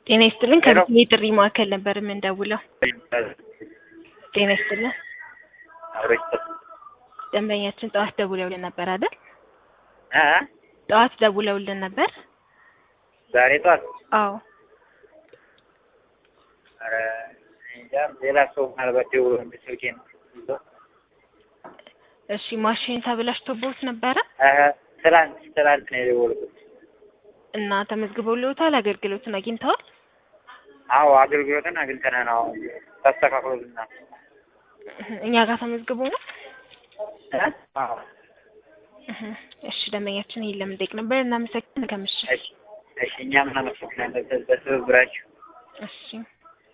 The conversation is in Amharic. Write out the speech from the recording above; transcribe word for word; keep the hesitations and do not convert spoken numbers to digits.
ጤና ይስጥልኝ ከዚህ ጥሪ ማዕከል ነበር የምንደውለው። ጤና ይስጥልኝ ደንበኛችን ጠዋት ደውለውልን ነበር አይደል? አ ጠዋት ደውለውልን ነበር። ዛሬ ጠዋት? አዎ። አረ እንጃ ሌላ ሰው ማለት ደውሎ እንደሰውዬ ነው። እሺ ማሽን ተበላሽቶብዎት ነበረ? አሀ ትላንት ትላንት ነው የደወልኩት። እና ተመዝግበውልዎታል? አገልግሎቱን አግኝተዋል? አዎ አገልግሎቱን አግኝተናል። አዎ ተስተካክሎልናል። እኛ ጋር ተመዝግቦ ነው? አዎ። እሺ ደንበኛችን ይሄን ለመጠየቅ ነበር። እናመሰግናለን። ከምሽት እሺ እሺ እኛም እናመሰግናለን በትብብራችሁ። እሺ